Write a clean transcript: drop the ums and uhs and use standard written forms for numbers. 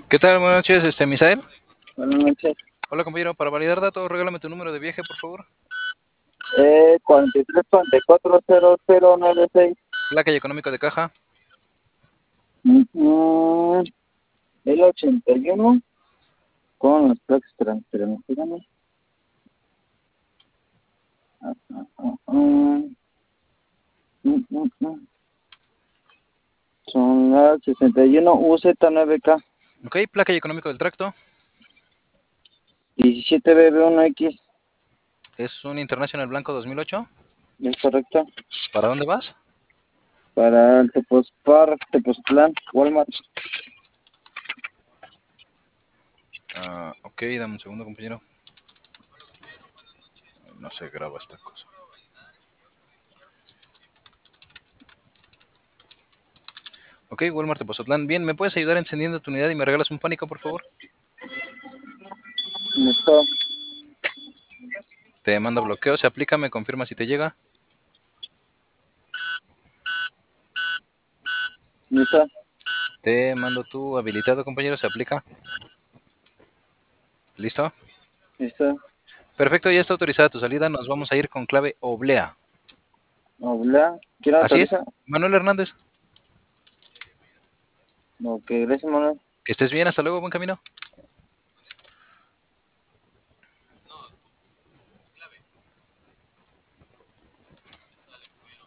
¿Qué tal? Buenas noches, Misael. Buenas noches. Hola, compañero. Para validar datos, regálame tu número de viaje, por favor. 43 44 0096. Placa y económico de caja. Ujú. El 81 con los placas extranjeros. Dígame. Ah, ah, ah, ah. Son las 61 UZ9K Ok, placa y económico del tracto. 17BB1X. Es un International Blanco 2008. ¿Es correcto? ¿Para dónde vas? Para el Tepoztlán, Walmart. Ok, dame un segundo, compañero. No se graba esta cosa. Ok, Walmart de Pozotlán. Bien, ¿me puedes ayudar encendiendo tu unidad y me regalas un pánico, por favor? ¿Listo? Te mando bloqueo, se aplica, me confirma si te llega. ¿Listo? Te mando tu habilitado, compañero, se aplica. ¿Listo? ¿Listo? Perfecto, ya está autorizada tu salida. Nos vamos a ir con clave oblea. Hola. ¿Quién Así es, autoriza? Manuel Hernández. Ok, gracias, Manuel. Que estés bien, hasta luego, buen camino.